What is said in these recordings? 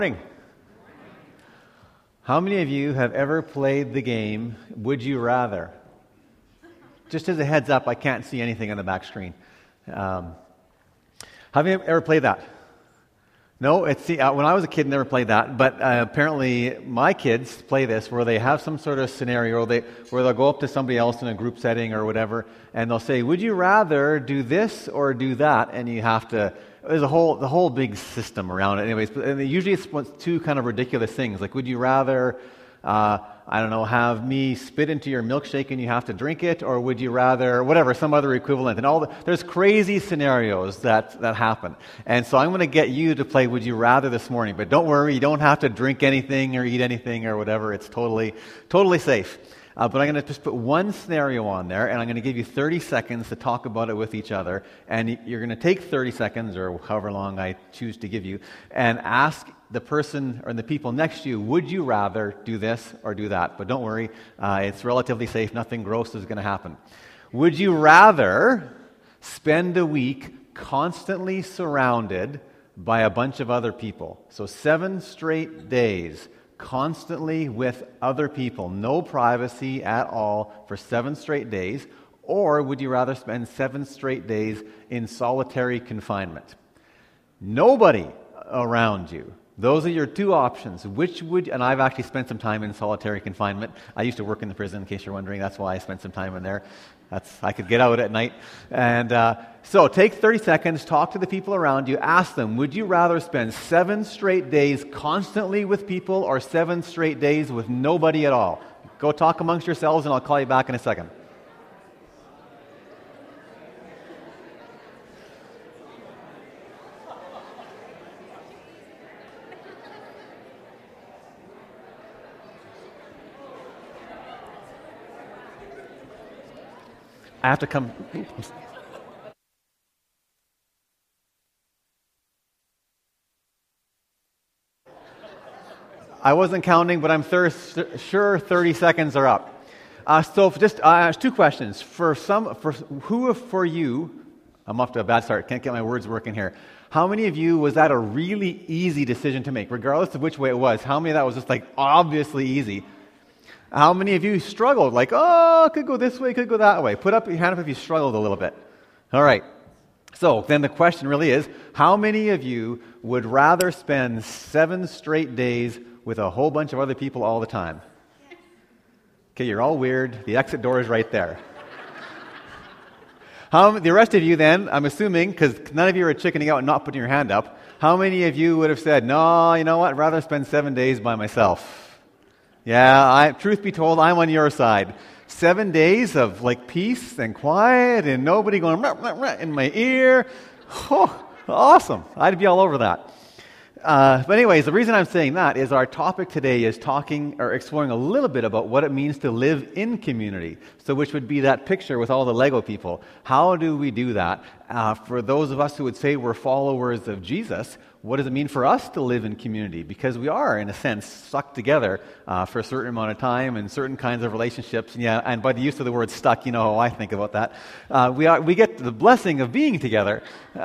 Morning. How many of you have ever played the game Would You Rather? Just as a heads up, I can't see anything on the back screen. Have you ever played that? No? When I was a kid, I never played that, but apparently my kids play this where they have some sort of scenario where they'll go up to somebody else in a group setting or whatever, and they'll say, would you rather do this or do that? And you have to... There's the whole big system around it. Anyways, and usually it's two kind of ridiculous things. Like, would you rather, have me spit into your milkshake and you have to drink it? Or would you rather, whatever, some other equivalent? And there's crazy scenarios that happen. And so I'm going to get you to play Would You Rather this morning. But don't worry, you don't have to drink anything or eat anything or whatever. It's totally safe. But I'm going to just put one scenario on there, and I'm going to give you 30 seconds to talk about it with each other. And you're going to take 30 seconds, or however long I choose to give you, and ask the person or the people next to you, would you rather do this or do that? But don't worry, it's relatively safe. Nothing gross is going to happen. Would you rather spend a week constantly surrounded by a bunch of other people? So 7 straight days. Constantly with other people, no privacy at all for 7 straight days, or would you rather spend 7 straight days in solitary confinement? Nobody around you. Those are your two options. And I've actually spent some time in solitary confinement. I used to work in the prison, in case you're wondering. That's why I spent some time in there. I could get out at night. And so take 30 seconds, talk to the people around you, ask them, would you rather spend 7 straight days constantly with people or 7 straight days with nobody at all? Go talk amongst yourselves and I'll call you back in a second. I have to come... I wasn't counting, but I'm sure 30 seconds are up. So just 2 questions. For you, I'm off to a bad start. Can't get my words working here. How many of you was that a really easy decision to make, regardless of which way it was? How many of that was just like obviously easy? How many of you struggled? Like, could go this way, could go that way. Put up your hand up if you struggled a little bit. All right. So then the question really is, how many of you would rather spend 7 straight days with a whole bunch of other people all the time? Okay, you're all weird. The exit door is right there. The rest of you then, I'm assuming, because none of you are chickening out and not putting your hand up, how many of you would have said, no, you know what, I'd rather spend 7 days by myself? Yeah, truth be told, I'm on your side. 7 days of like peace and quiet and nobody going rah, rah, rah, in my ear. Oh, awesome. I'd be all over that. But anyways, the reason I'm saying that is our topic today is exploring a little bit about what it means to live in community. So which would be that picture with all the Lego people. How do we do that? For those of us who would say we're followers of Jesus, what does it mean for us to live in community? Because we are, in a sense, stuck together for a certain amount of time in certain kinds of relationships. And by the use of the word stuck, you know how I think about that. We get the blessing of being together.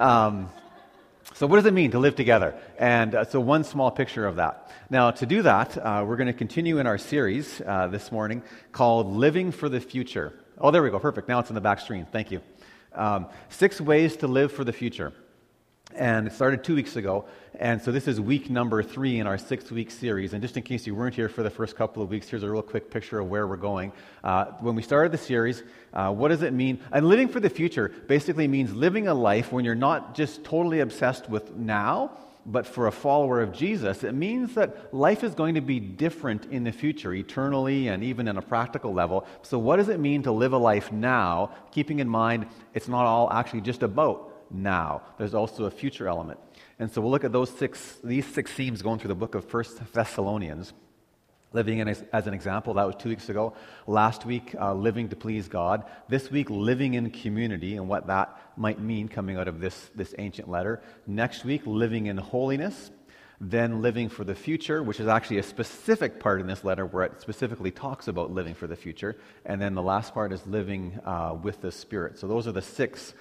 So what does it mean to live together? And so one small picture of that. Now, to do that, we're going to continue in our series this morning called Living for the Future. Oh, there we go. Perfect. Now it's on the back screen. Thank you. 6 ways to live for the future. And it started 2 weeks ago. And so this is week number 3 in our 6-week series. And just in case you weren't here for the first couple of weeks, here's a real quick picture of where we're going. When we started the series, what does it mean? And living for the future basically means living a life when you're not just totally obsessed with now, but for a follower of Jesus, it means that life is going to be different in the future, eternally and even in a practical level. So what does it mean to live a life now, keeping in mind it's not all actually just about now. There's also a future element. And so we'll look at these 6 themes going through the book of 1 Thessalonians. Living as an example, that was 2 weeks ago. Last week, living to please God. This week, living in community and what that might mean coming out of this ancient letter. Next week, living in holiness. Then living for the future, which is actually a specific part in this letter where it specifically talks about living for the future. And then the last part is living with the Spirit. So those are the 6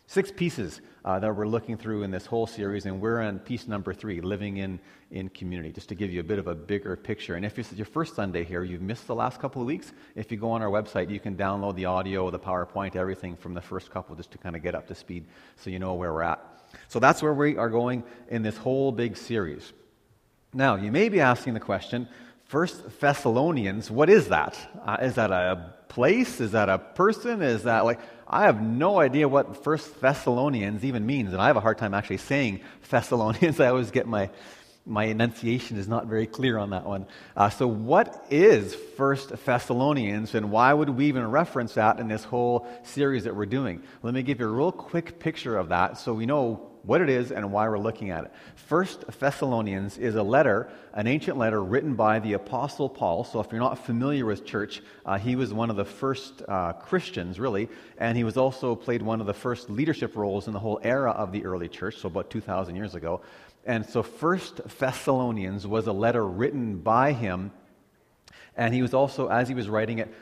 6 pieces that we're looking through in this whole series, and we're on piece number 3, living in community, just to give you a bit of a bigger picture. And if this is your first Sunday here, you've missed the last couple of weeks, if you go on our website, you can download the audio, the PowerPoint, everything from the first couple, just to kind of get up to speed so you know where we're at. So that's where we are going in this whole big series. Now, you may be asking the question, First Thessalonians, what is that? Is that a place? Is that a person? Is that like, I have no idea what First Thessalonians even means, and I have a hard time actually saying Thessalonians. I always get my enunciation is not very clear on that one. So what is First Thessalonians, and why would we even reference that in this whole series that we're doing? Let me give you a real quick picture of that so we know what it is and why we're looking at it. First Thessalonians is a letter, an ancient letter written by the Apostle Paul. So if you're not familiar with church, he was one of the first Christians, really, and he was also played one of the first leadership roles in the whole era of the early church, so about 2,000 years ago. And so First Thessalonians was a letter written by him. And he was also, as he was writing it,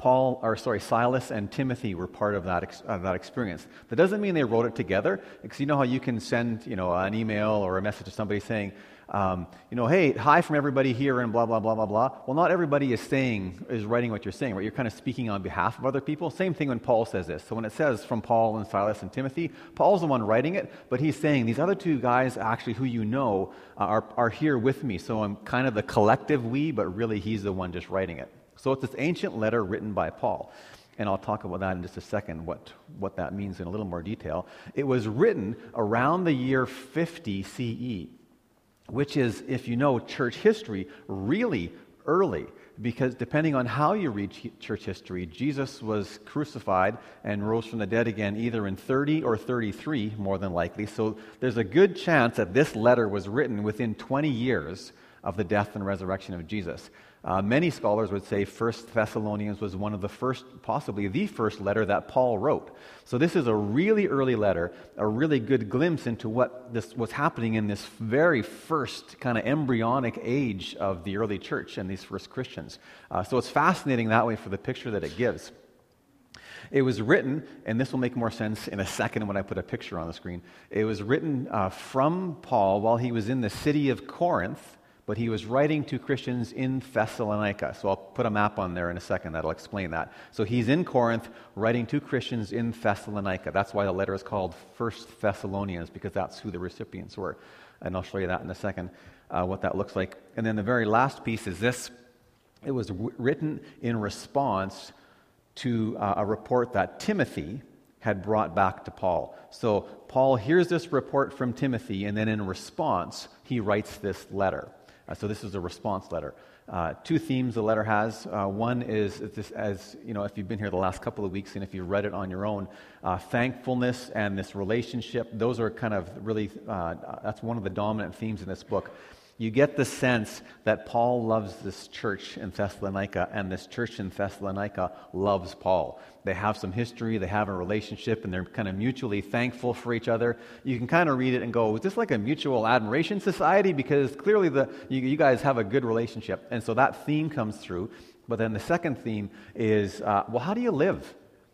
Silas and Timothy were part of that experience. That doesn't mean they wrote it together, because you know how you can send, an email or a message to somebody saying, hey, hi from everybody here and blah, blah, blah, blah, blah. Well, not everybody is writing what you're saying, right? You're kind of speaking on behalf of other people. Same thing when Paul says this. So when it says from Paul and Silas and Timothy, Paul's the one writing it, but he's saying these other 2 guys actually who you know are here with me. So I'm kind of the collective we, but really he's the one just writing it. So it's this ancient letter written by Paul. And I'll talk about that in just a second, what that means in a little more detail. It was written around the year 50 CE. Which is, if you know church history, really early, because depending on how you read church history, Jesus was crucified and rose from the dead again either in 30 or 33, more than likely. So there's a good chance that this letter was written within 20 years of the death and resurrection of Jesus. Many scholars would say First Thessalonians was one of the first, possibly the first letter that Paul wrote. So this is a really early letter, a really good glimpse into what was happening in this very first kind of embryonic age of the early church and these first Christians. So it's fascinating that way for the picture that it gives. It was written, and this will make more sense in a second when I put a picture on the screen. It was written from Paul while he was in the city of Corinth, but he was writing to Christians in Thessalonica. So I'll put a map on there in a second that'll explain that. So he's in Corinth writing to Christians in Thessalonica. That's why the letter is called First Thessalonians, because that's who the recipients were. And I'll show you that in a second, what that looks like. And then the very last piece is this. It was written in response to a report that Timothy had brought back to Paul. So Paul hears this report from Timothy, and then in response, he writes this letter. So this is a response letter. 2 themes the letter has. One is this, as you know, if you've been here the last couple of weeks and if you read it on your own, thankfulness and this relationship. Those are kind of really that's one of the dominant themes in this book. You get the sense that Paul loves this church in Thessalonica, and this church in Thessalonica loves Paul. They have some history, they have a relationship, and they're kind of mutually thankful for each other. You can kind of read it and go, is this like a mutual admiration society? Because clearly you guys have a good relationship. And so that theme comes through. But then the second theme is, how do you live?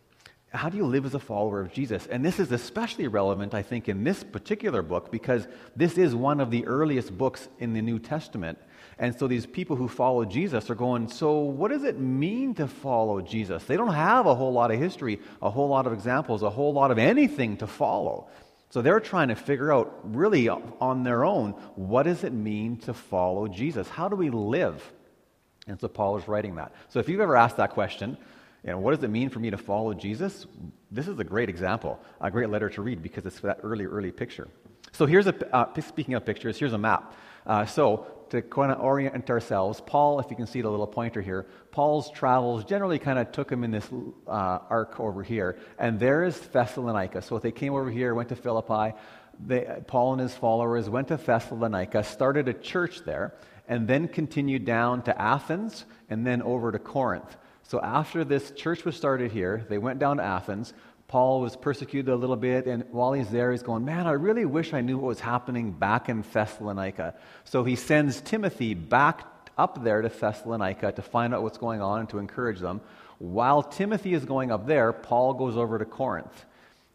How do you live as a follower of Jesus? And this is especially relevant, I think, in this particular book, because this is one of the earliest books in the New Testament. And so these people who follow Jesus are going, so what does it mean to follow Jesus? They don't have a whole lot of history, a whole lot of examples, a whole lot of anything to follow. So they're trying to figure out, really on their own, what does it mean to follow Jesus? How do we live? And so Paul is writing that. So if you've ever asked that question, what does it mean for me to follow Jesus? This is a great example, a great letter to read, because it's that early picture. So here's speaking of pictures, here's a map. So to kind of orient ourselves, Paul, if you can see the little pointer here, Paul's travels generally kind of took him in this arc over here, and there is Thessalonica. So they came over here, went to Philippi. Paul and his followers went to Thessalonica, started a church there, and then continued down to Athens, and then over to Corinth. So after this church was started here, they went down to Athens. Paul was persecuted a little bit, and while he's there, he's going, man, I really wish I knew what was happening back in Thessalonica. So he sends Timothy back up there to Thessalonica to find out what's going on and to encourage them. While Timothy is going up there, Paul goes over to Corinth.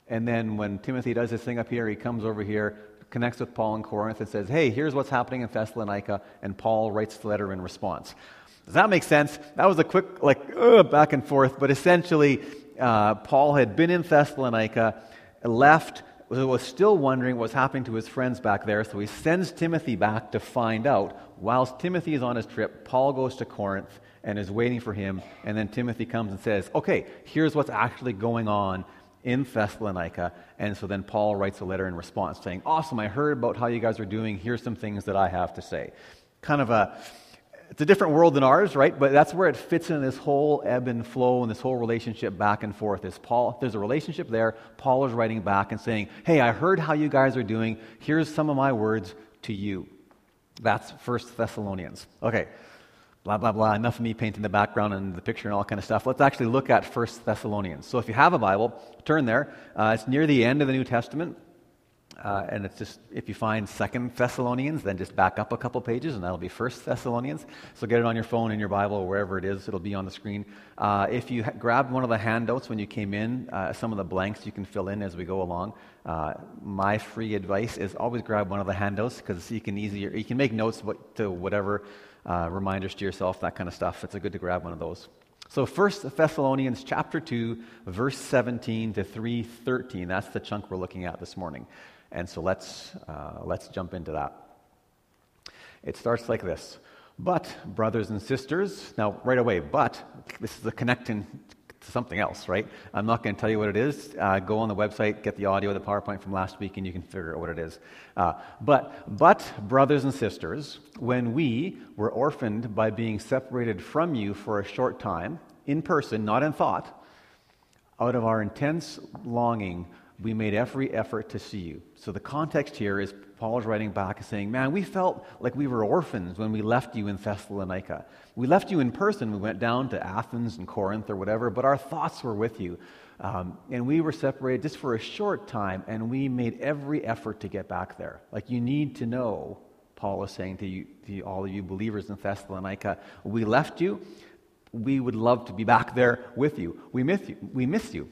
And then when Timothy does this thing up here, he comes over here, connects with Paul in Corinth and says, hey, here's what's happening in Thessalonica, and Paul writes the letter in response. Does that make sense? That was a quick, back and forth, but essentially, Paul had been in Thessalonica, left, was still wondering what's happening to his friends back there, so he sends Timothy back to find out. Whilst Timothy is on his trip, Paul goes to Corinth and is waiting for him, and then Timothy comes and says, okay, here's what's actually going on in Thessalonica. And so then Paul writes a letter in response saying, awesome, I heard about how you guys are doing. Here's some things that I have to say. It's a different world than ours, right? But that's where it fits in this whole ebb and flow and this whole relationship back and forth. There's a relationship there. Paul is writing back and saying, hey, I heard how you guys are doing. Here's some of my words to you. That's 1 Thessalonians. Okay. Blah, blah, blah. Enough of me painting the background and the picture and all kind of stuff. Let's actually look at 1 Thessalonians. So if you have a Bible, turn there. It's near the end of the New Testament. And it's just, if you find 2 Thessalonians, then just back up a couple pages, and that'll be 1 Thessalonians. So get it on your phone, in your Bible, or wherever it is. It'll be on the screen. If you grabbed one of the handouts when you came in, some of the blanks you can fill in as we go along. My free advice is always grab one of the handouts, because you can make notes to whatever, reminders to yourself, that kind of stuff. It's good to grab one of those. So 1 Thessalonians chapter 2, verse 17 to 3:13. That's the chunk we're looking at this morning. And so let's jump into that. It starts like this. But, brothers and sisters, now right away, but, this is a connecting to something else, right? I'm not going to tell you what it is. Go on the website, get the audio, the PowerPoint from last week, and you can figure out what it is. But, brothers and sisters, when we were orphaned by being separated from you for a short time, in person, not in thought, out of our intense longing, we made every effort to see you. So the context here is Paul is writing back and saying, man, we felt like we were orphans when we left you in Thessalonica. We left you in person. We went down to Athens and Corinth or whatever, but our thoughts were with you. And we were separated just for a short time, and we made every effort to get back there. Like, you need to know, Paul is saying to all of you believers in Thessalonica, we left you. We would love to be back there with you. We miss you.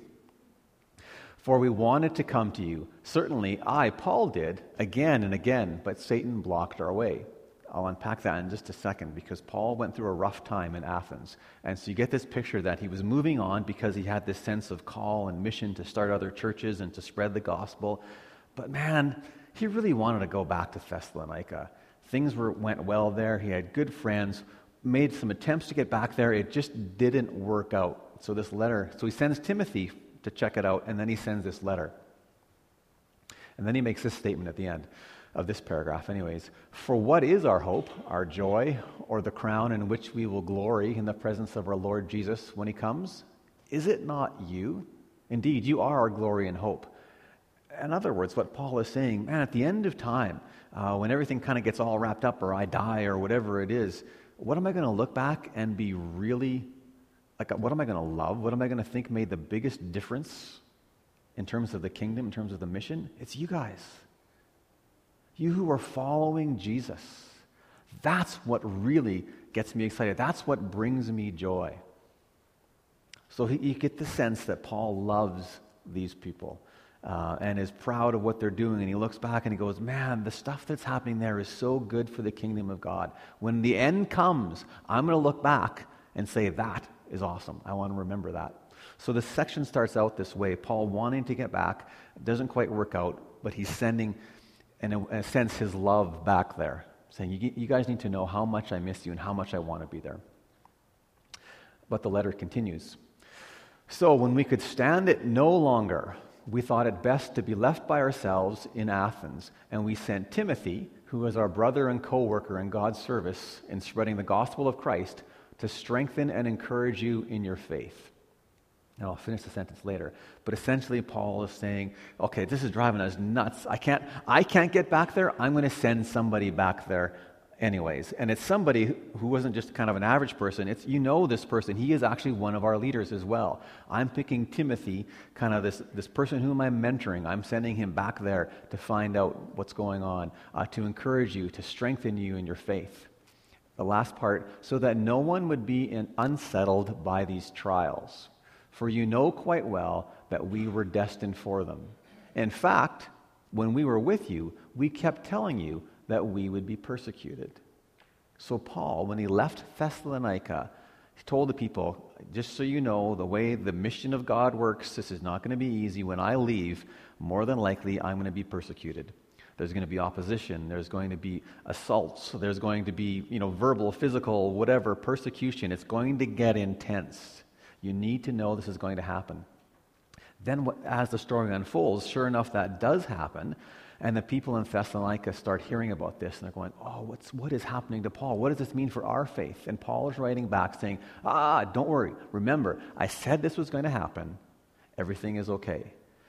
For we wanted to come to you. Certainly, Paul did, again and again, but Satan blocked our way. I'll unpack that in just a second, because Paul went through a rough time in Athens. And so you get this picture that he was moving on because he had this sense of call and mission to start other churches and to spread the gospel. But man, he really wanted to go back to Thessalonica. Things went well there. He had good friends, made some attempts to get back there. It just didn't work out. So he sends Timothy to check it out, and then he sends this letter. And then he makes this statement at the end of this paragraph anyways. For what is our hope, our joy, or the crown in which we will glory in the presence of our Lord Jesus when he comes? Is it not you? Indeed, you are our glory and hope. In other words, what Paul is saying, man, at the end of time, when everything kind of gets all wrapped up, or I die, or whatever it is, what am I going to look back and be really what am I going to love? What am I going to think made the biggest difference in terms of the kingdom, in terms of the mission? It's you guys. You who are following Jesus. That's what really gets me excited. That's what brings me joy. So you get the sense that Paul loves these people and is proud of what they're doing. And he looks back and he goes, man, the stuff that's happening there is so good for the kingdom of God. When the end comes, I'm going to look back and say, that is awesome. I want to remember that. So this section starts out this way. Paul wanting to get back. It doesn't quite work out, but he's sending, in a sense, his love back there, saying, you guys need to know how much I miss you and how much I want to be there. But the letter continues. So when we could stand it no longer, we thought it best to be left by ourselves in Athens, and we sent Timothy, who is our brother and co-worker in God's service in spreading the gospel of Christ, to strengthen and encourage you in your faith. Now, I'll finish the sentence later. But essentially, Paul is saying, okay, this is driving us nuts. I can't get back there. I'm going to send somebody back there anyways. And it's somebody who wasn't just kind of an average person. It's, this person. He is actually one of our leaders as well. I'm picking Timothy, kind of this person whom I'm mentoring. I'm sending him back there to find out what's going on, to encourage you, to strengthen you in your faith. The last part, so that no one would be unsettled by these trials. for you know quite well that we were destined for them. In fact, when we were with you, we kept telling you that we would be persecuted." So Paul, when he left Thessalonica, he told the people, just so you know, the way the mission of God works, this is not going to be easy. When I leave, more than likely, I'm going to be persecuted. There's going to be opposition. There's going to be assaults. There's going to be, verbal, physical, whatever, persecution. It's going to get intense. You need to know this is going to happen. Then as the story unfolds, sure enough, that does happen. And the people in Thessalonica start hearing about this, and they're going, "Oh, what is happening to Paul? What does this mean for our faith?" And Paul is writing back saying, "Don't worry. Remember, I said this was going to happen. Everything is okay."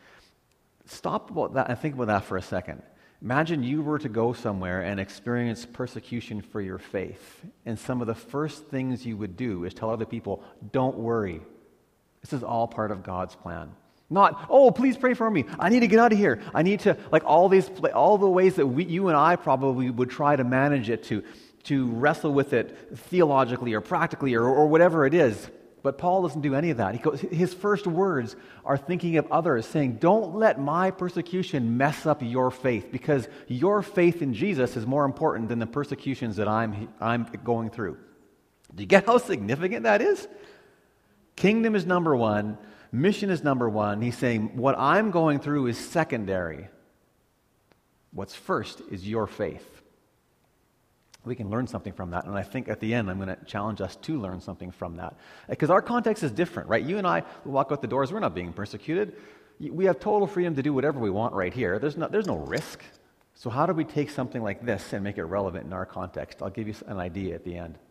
Stop about that and think about that for a second. Imagine you were to go somewhere and experience persecution for your faith, and some of the first things you would do is tell other people, "Don't worry. This is all part of God's plan." Not, "Oh, please pray for me. I need to get out of here. I need to," like all the ways that you and I probably would try to manage it, to wrestle with it theologically or practically or whatever it is. But Paul doesn't do any of that. His first words are thinking of others, saying, "Don't let my persecution mess up your faith, because your faith in Jesus is more important than the persecutions that I'm going through." Do you get how significant that is? Kingdom is number one. Mission is number one. He's saying, what I'm going through is secondary. What's first is your faith. We can learn something from that, and I think at the end I'm going to challenge us to learn something from that. Because our context is different, right? You and I walk out the doors, we're not being persecuted. We have total freedom to do whatever we want right here. There's no risk. So how do we take something like this and make it relevant in our context? I'll give you an idea at the end.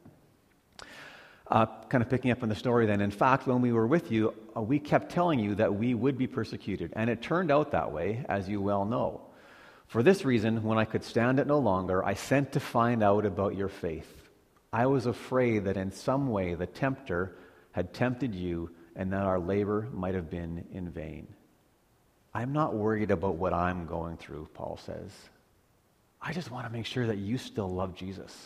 Kind of picking up on the story then. In fact, when we were with you, we kept telling you that we would be persecuted. And it turned out that way, as you well know. For this reason, when I could stand it no longer, I sent to find out about your faith. I was afraid that in some way the tempter had tempted you and that our labor might have been in vain. I'm not worried about what I'm going through, Paul says. I just want to make sure that you still love Jesus.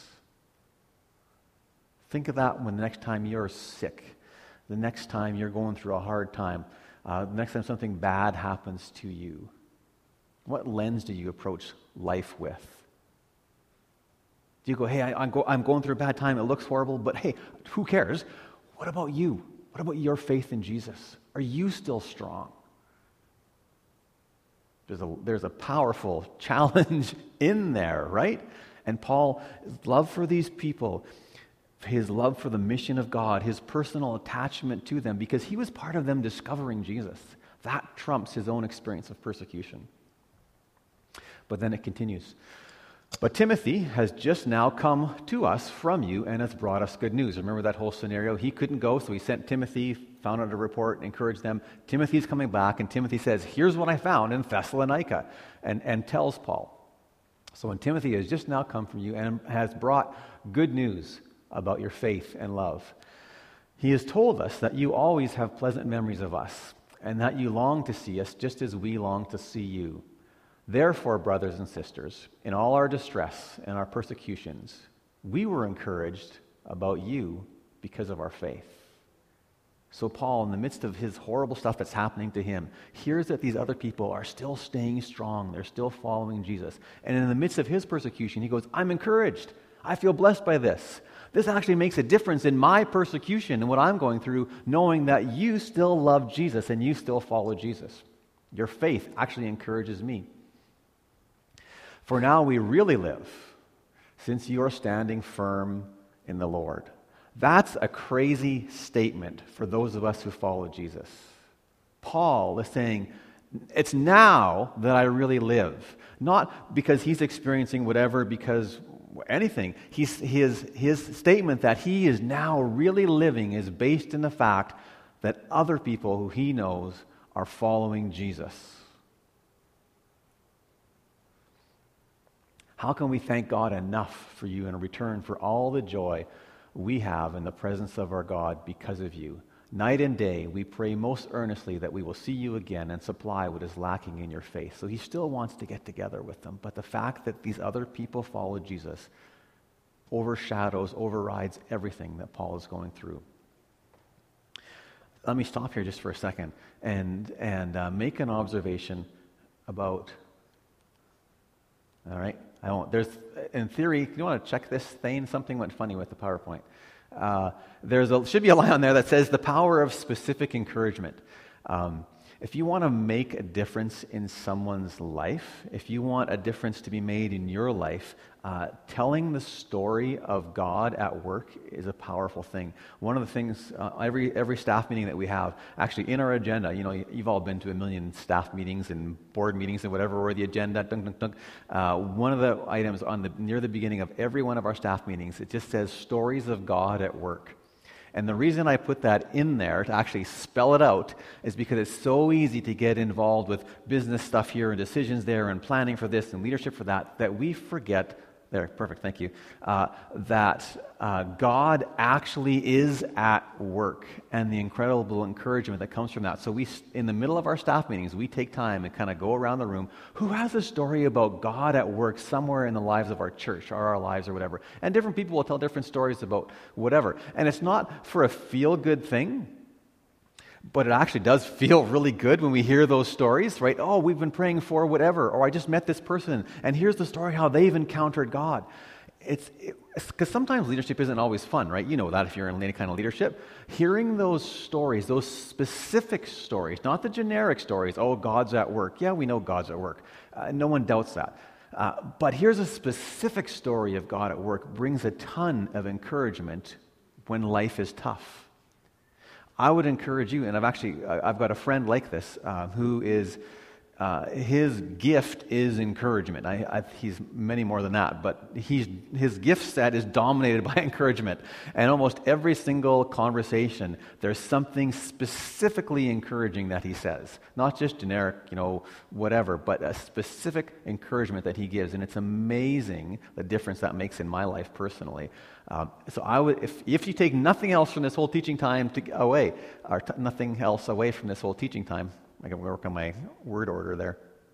Think of that when the next time you're sick, the next time you're going through a hard time, the next time something bad happens to you. What lens do you approach life with? Do you go, "Hey, I'm going through a bad time, it looks horrible, but hey, who cares? What about you? What about your faith in Jesus? Are you still strong?" There's a powerful challenge in there, right? And Paul's love for these people, his love for the mission of God, his personal attachment to them, because he was part of them discovering Jesus. That trumps his own experience of persecution. But then it continues. "But Timothy has just now come to us from you and has brought us good news." Remember that whole scenario? He couldn't go, so he sent Timothy, found out a report, encouraged them. Timothy's coming back, and Timothy says, "Here's what I found in Thessalonica," and tells Paul. So when Timothy has just now come from you and has brought good news about your faith and love, he has told us that you always have pleasant memories of us and that you long to see us just as we long to see you. Therefore, brothers and sisters, in all our distress and our persecutions, we were encouraged about you because of our faith. So Paul, in the midst of his horrible stuff that's happening to him, hears that these other people are still staying strong. They're still following Jesus. And in the midst of his persecution, he goes, "I'm encouraged. I feel blessed by this. This actually makes a difference in my persecution and what I'm going through, knowing that you still love Jesus and you still follow Jesus. Your faith actually encourages me. For now we really live, since you are standing firm in the Lord." That's a crazy statement for those of us who follow Jesus. Paul is saying, it's now that I really live. Not because he's experiencing whatever, because anything. His statement that he is now really living is based in the fact that other people who he knows are following Jesus. How can we thank God enough for you in return for all the joy we have in the presence of our God because of you? Night and day, we pray most earnestly that we will see you again and supply what is lacking in your faith. So he still wants to get together with them. But the fact that these other people follow Jesus overrides everything that Paul is going through. let me stop here just for a second and make an observation about, all right, I won't, there's, in theory, you want to check this thing? Something went funny with the PowerPoint. Should be a line on there that says the power of specific encouragement. If you want to make a difference in someone's life, if you want a difference to be made in your life, telling the story of God at work is a powerful thing. One of the things, every staff meeting that we have, actually in our agenda, you've all been to a million staff meetings and board meetings and whatever, where the agenda, one of the items near the beginning of every one of our staff meetings, it just says stories of God at work. And the reason I put that in there to actually spell it out is because it's so easy to get involved with business stuff here and decisions there and planning for this and leadership for that we forget, there, perfect, thank you, that God actually is at work and the incredible encouragement that comes from that. So in the middle of our staff meetings, we take time and kind of go around the room. Who has a story about God at work somewhere in the lives of our church or our lives or whatever? And different people will tell different stories about whatever. And it's not for a feel-good thing, but it actually does feel really good when we hear those stories, right? Oh, we've been praying for whatever, or I just met this person, and here's the story how they've encountered God. It's because sometimes leadership isn't always fun, right? You know that if you're in any kind of leadership. Hearing those stories, those specific stories, not the generic stories, oh, God's at work. Yeah, we know God's at work. No one doubts that. But here's a specific story of God at work, brings a ton of encouragement when life is tough. I would encourage you, and I've got a friend like this who is, his gift is encouragement. He's many more than that, but his gift set is dominated by encouragement. And almost every single conversation, there's something specifically encouraging that he says. Not just generic, whatever, but a specific encouragement that he gives. And it's amazing the difference that makes in my life personally. So I would, if you take nothing else from this whole teaching time nothing else away from this whole teaching time, I can work on my word order there.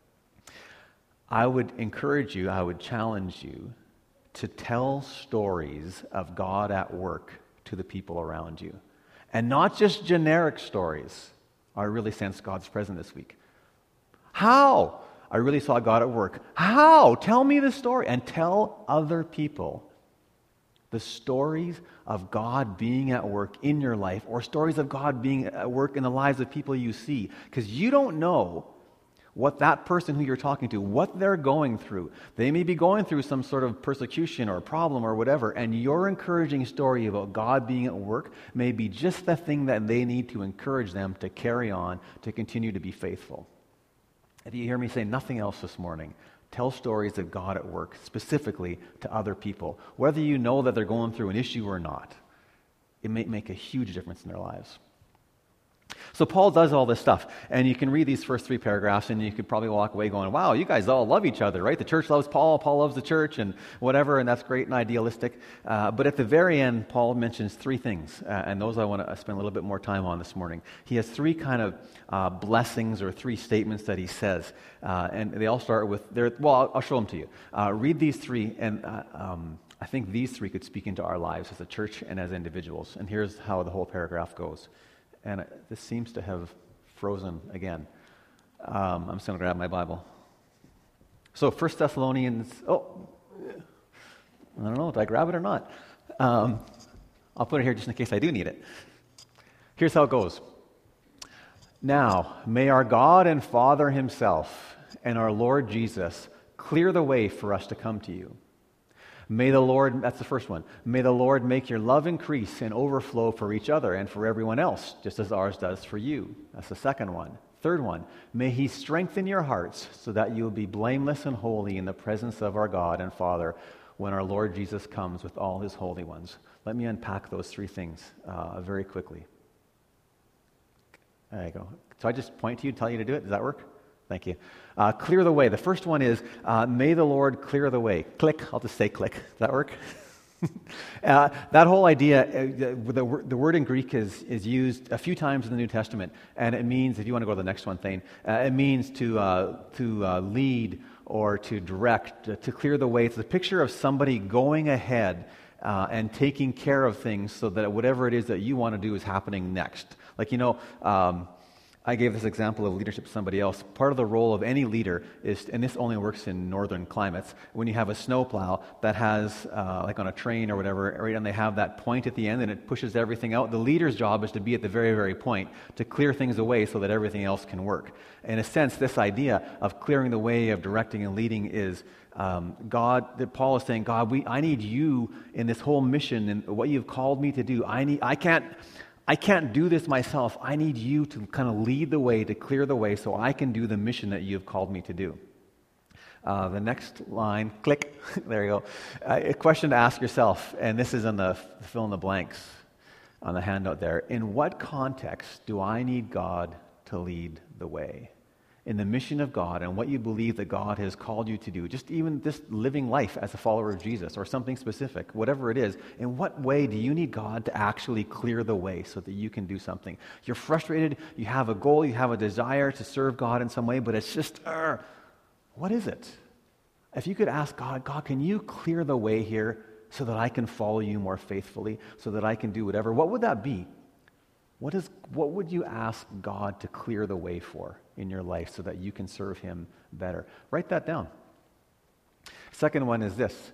I would encourage you, I would challenge you to tell stories of God at work to the people around you. And not just generic stories. I really sensed God's presence this week. How? I really saw God at work. How? Tell me the story. And tell other people the stories of God being at work in your life, or stories of God being at work in the lives of people you see. Because you don't know what that person who you're talking to, what they're going through. They may be going through some sort of persecution or problem or whatever, and your encouraging story about God being at work may be just the thing that they need to encourage them to carry on, to continue to be faithful. If you hear me say nothing else this morning, tell stories of God at work, specifically to other people. Whether you know that they're going through an issue or not, it may make a huge difference in their lives. So Paul does all this stuff, and you can read these first 3 paragraphs, and you could probably walk away going, wow, you guys all love each other, right? The church loves Paul, Paul loves the church, and whatever, and that's great and idealistic. But at the very end, Paul mentions 3 things, and those I want to spend a little bit more time on this morning. He has 3 kind of blessings or 3 statements that he says, and they all start with, I'll show them to you. Read these 3, and I think these 3 could speak into our lives as a church and as individuals. And here's how the whole paragraph goes. And this seems to have frozen again. I'm just going to grab my Bible. So 1 Thessalonians, I don't know, did I grab it or not? I'll put it here just in case I do need it. Here's how it goes. Now, may our God and Father himself and our Lord Jesus clear the way for us to come to you. May the Lord, that's the first one, may the Lord make your love increase and overflow for each other and for everyone else, just as ours does for you. That's the second one. Third one, may he strengthen your hearts so that you will be blameless and holy in the presence of our God and Father when our Lord Jesus comes with all his holy ones. Let me unpack those 3 things very quickly. There you go. So I just point to you, tell you to do it. Does that work? Thank you. Clear the way. The first one is, may the Lord clear the way. Click. I'll just say click. Does that work? That whole idea, the word in Greek is used a few times in the New Testament, and it means, if you want to go to the next one, Thane, it means to lead or to direct, to clear the way. It's the picture of somebody going ahead and taking care of things so that whatever it is that you want to do is happening next. Like, I gave this example of leadership to somebody else. Part of the role of any leader is, and this only works in northern climates, when you have a snowplow that has, like on a train or whatever, right, and they have that point at the end and it pushes everything out, the leader's job is to be at the very, very point to clear things away so that everything else can work. In a sense, this idea of clearing the way, of directing and leading is Paul is saying, God, I need you in this whole mission and what you've called me to do. I can't do this myself. I need you to kind of lead the way, to clear the way so I can do the mission that you've called me to do. The next line, click, there you go. A question to ask yourself, and this is on the fill in the blanks on the handout there. In what context do I need God to lead the way? In the mission of God and what you believe that God has called you to do, just even this living life as a follower of Jesus or something specific, whatever it is, in what way do you need God to actually clear the way so that you can do something? You're frustrated, you have a goal, you have a desire to serve God in some way, but it's just, what is it? If you could ask God, can you clear the way here so that I can follow you more faithfully, so that I can do whatever, what would that be? What would you ask God to clear the way for in your life so that you can serve him better? Write that down. Second one is this.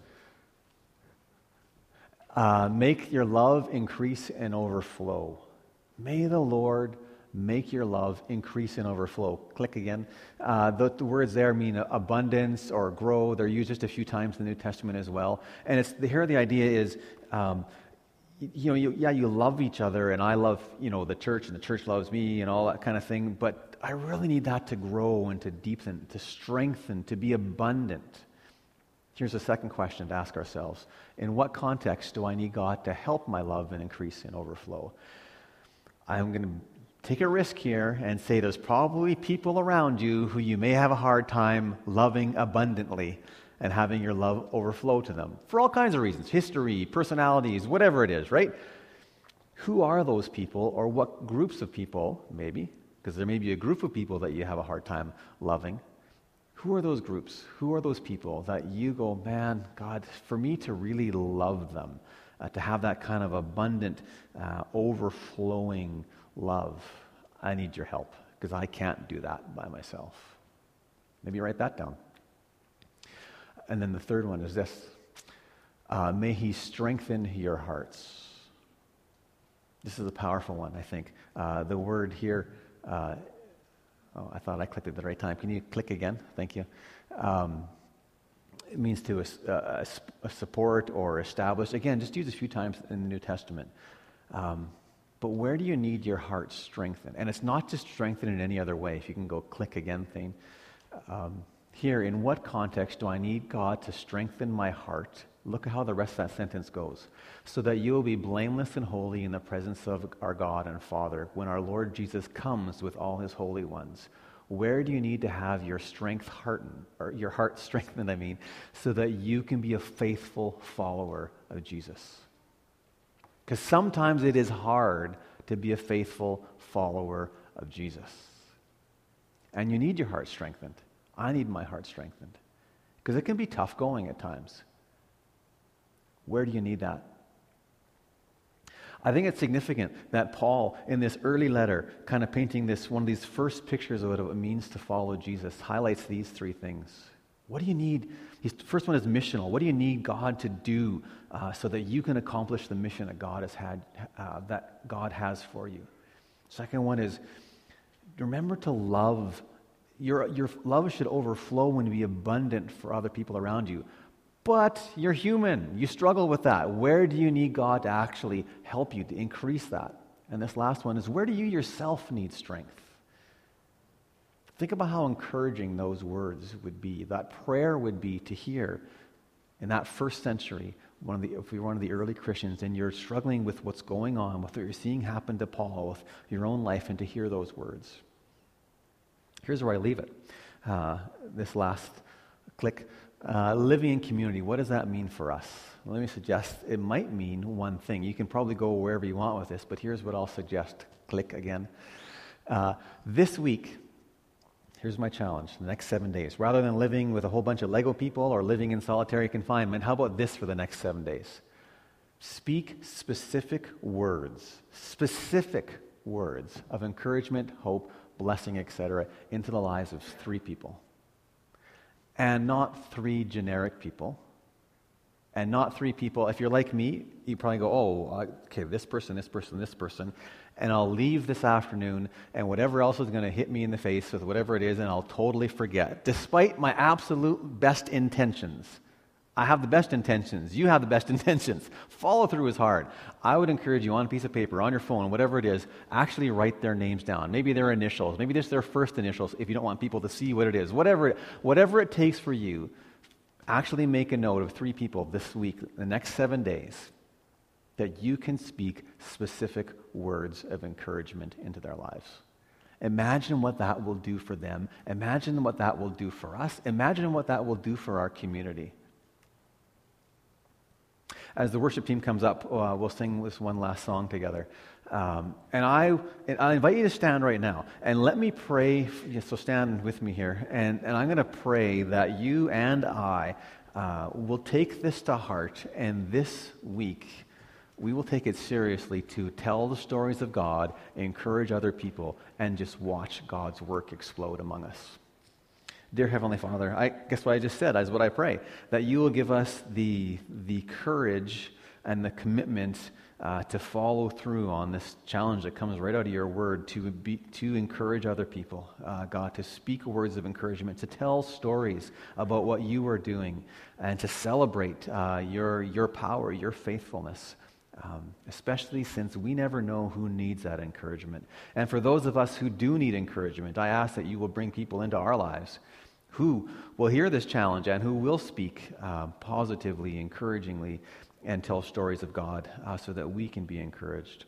Make your love increase and overflow. May the Lord make your love increase and overflow. Click again. The words there mean abundance or grow. They're used just a few times in the New Testament as well. And here the idea is... you love each other, and I love, the church, and the church loves me, and all that kind of thing, but I really need that to grow and to deepen, to strengthen, to be abundant. Here's a second question to ask ourselves. In what context do I need God to help my love and increase and overflow? I'm going to take a risk here and say there's probably people around you who you may have a hard time loving abundantly and having your love overflow to them for all kinds of reasons, history, personalities, whatever it is, right? Who are those people, or what groups of people, maybe, because there may be a group of people that you have a hard time loving. Who are those groups? Who are those people that you go, man, God, for me to really love them, to have that kind of abundant, overflowing love, I need your help, because I can't do that by myself. Maybe write that down. And then the third one is this. May he strengthen your hearts. This is a powerful one, I think. The word here, I thought I clicked at the right time. Can you click again? Thank you. It means to support or establish. Again, just use a few times in the New Testament. But where do you need your heart strengthened? And it's not just strengthened in any other way. If you can go click again thing. Here, in what context do I need God to strengthen my heart? Look at how the rest of that sentence goes. So that you will be blameless and holy in the presence of our God and Father when our Lord Jesus comes with all his holy ones. Where do you need to have your your heart strengthened, so that you can be a faithful follower of Jesus? Because sometimes it is hard to be a faithful follower of Jesus. And you need your heart strengthened. I need my heart strengthened. Because it can be tough going at times. Where do you need that? I think it's significant that Paul, in this early letter, kind of painting one of these first pictures of what it means to follow Jesus, highlights these three things. What do you need? The first one is missional. What do you need God to do so that you can accomplish the mission that God has for you? Second one is, remember to love. Your love should overflow and be abundant for other people around you. But you're human. You struggle with that. Where do you need God to actually help you to increase that? And this last one is, where do you yourself need strength? Think about how encouraging those words would be, that prayer would be to hear in that first century, if you're one of the early Christians and you're struggling with what's going on, with what you're seeing happen to Paul, with your own life, and to hear those words. Here's where I leave it. This last click. Living in community, what does that mean for us? Let me suggest it might mean one thing. You can probably go wherever you want with this, but here's what I'll suggest. Click again. This week, here's my challenge, the next 7 days. Rather than living with a whole bunch of Lego people or living in solitary confinement, how about this for the next 7 days? speak specific words of encouragement, hope, blessing, etc., into the lives of 3 people. And not 3 generic people. And not 3 people. If you're like me, you probably go, oh, okay, this person, and I'll leave this afternoon, and whatever else is going to hit me in the face with whatever it is, and I'll totally forget. Despite my absolute best intentions. I have the best intentions. You have the best intentions. Follow through is hard. I would encourage you on a piece of paper, on your phone, whatever it is, actually write their names down. Maybe their initials. Maybe just their first initials if you don't want people to see what it is. Whatever it takes for you, actually make a note of 3 people this week, the next 7 days, that you can speak specific words of encouragement into their lives. Imagine what that will do for them. Imagine what that will do for us. Imagine what that will do for our community. As the worship team comes up, we'll sing this one last song together. And I invite you to stand right now. And let me pray. So stand with me here. And I'm going to pray that you and I will take this to heart. And this week, we will take it seriously to tell the stories of God, encourage other people, and just watch God's work explode among us. Dear Heavenly Father, I guess what I just said is what I pray, that you will give us the courage and the commitment to follow through on this challenge that comes right out of your word to encourage other people, God, to speak words of encouragement, to tell stories about what you are doing, and to celebrate your power, your faithfulness. Especially since we never know who needs that encouragement. And for those of us who do need encouragement, I ask that you will bring people into our lives who will hear this challenge and who will speak positively, encouragingly, and tell stories of God so that we can be encouraged.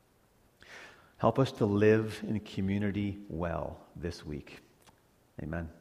Help us to live in community well this week. Amen.